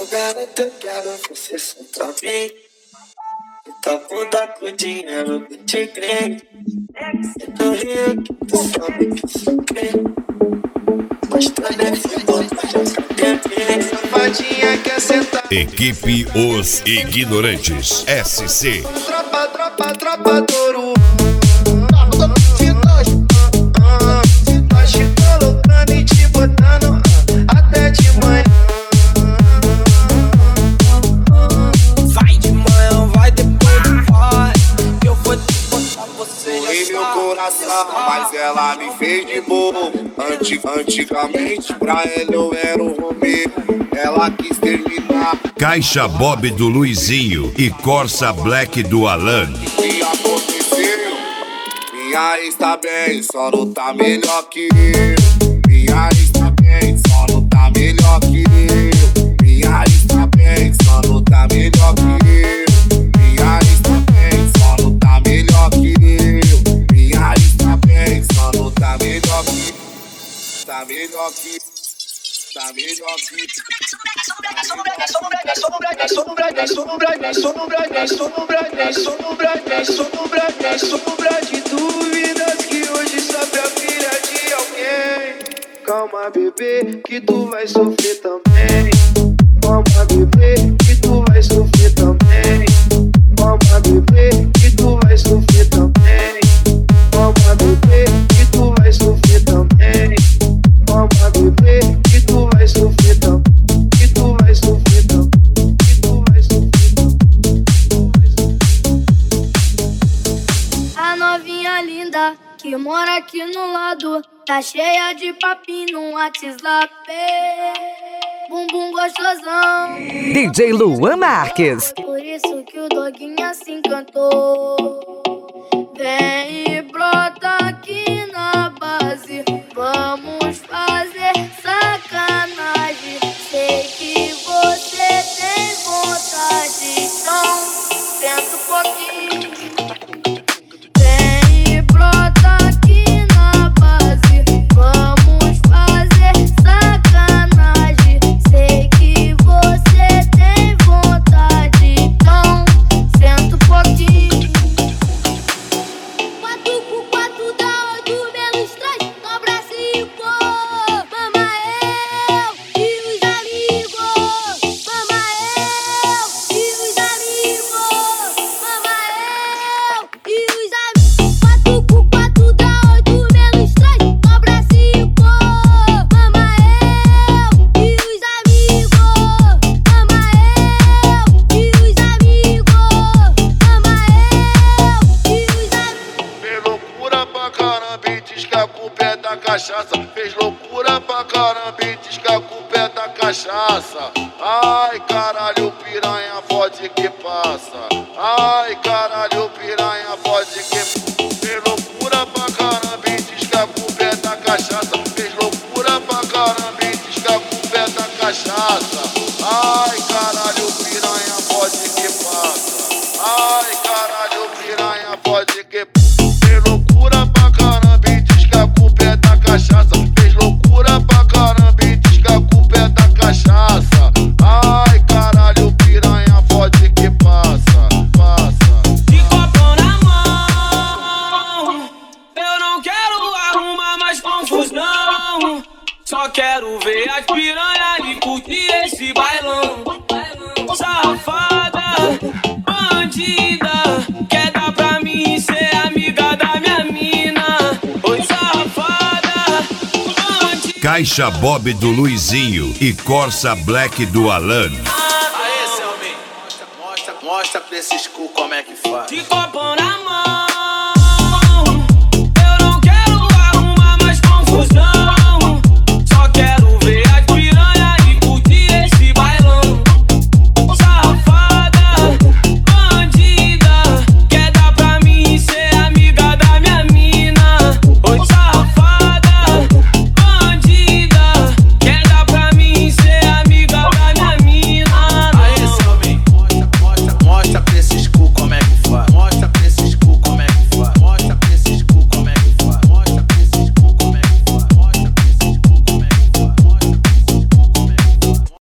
garota, eu quero você só pra mim. Tua bunda com dinheiro que te crê. Eu tô rindo que tu sabe que eu sou crê. Mas também se volta já cadê. Safadinha quer sentar. Equipe Os Ignorantes SC. Tropa Touro. Mas ela me fez de bobo. Antigamente pra ela eu era um Romeu. Ela quis terminar. Caixa Bob do Luizinho e Corsa Black do Alan. O que aconteceu? Minha ex tá bem, só não tá melhor que eu. Minha ex tá bem, só não tá melhor que eu. Minha ex tá bem, só não tá melhor que eu. Minha ex tá bem, só não tá melhor que eu. Minha ex tá bem, só não tá melhor que. Tá melhor que. Tá melhor que. Sombra de dúvidas que hoje sabe a filha de alguém. Calma, bebê, que tu vai sofrer também. Calma, bebê, que tu vai sofrer também. Calma, bebê, que tu vai sofrer também. Calma, bebê, que tu vai sofrer também. Calma, bebê, que tu vai sofrer também. Que tu vai sofrer também. Que tu vai sofrer também. A novinha linda que mora aqui no lado tá cheia de papinho no WhatsApp. Bumbum gostosão. DJ Luan Marques. Por isso que o doguinho se encantou. Vem e brota aqui na base. Vamos fazer sacanagem. Sei que você tem vontade, então senta um pouquinho. Vem e brota aqui na base. Vamos fazer sacanagem. Sei que você tem vontade, então senta um pouquinho. 4 por 4 dá 8 menos 3, sobra 5. Mama eu e os amigos. Mama eu e os amigos. Mama eu e os amigos. 4 por 4 dá 8 menos 3, sobra 5. Mama eu e os amigos. Mama eu e os amigos. Mama eu e os amigos. Fez loucura pra caramba e diz que a culpa é da cachaça. Fez loucura pra caramba e diz que a culpa é da cachaça. Ai caralho, piranha, fode que passa. Ai caralho, piranha, fode que. Fez loucura pra caramba e diz que a culpa é da cachaça. Fez loucura pra caramba e diz que a culpa é da cachaça. Ai caralho, piranha, fode que passa. Ai caralho, piranha, fode que. Fez loucura pra caramba e diz que a culpa é da cachaça. Fez loucura pra caramba e diz que a culpa é da cachaça. Ai caralho, piranha, fode que passa, passa. De copão na mão, eu não quero arrumar mais confusão. Só quero ver as piranhas e curtir esse bailão. Safada, bandida, quer dar pra mim ser amiga da minha mina. Oi, safada, bandida. Caixa Bob do Luizinho e Corsa Black do Alan. Aê, Selmin, mostra pra esses cu como é que faz. De copão na mão.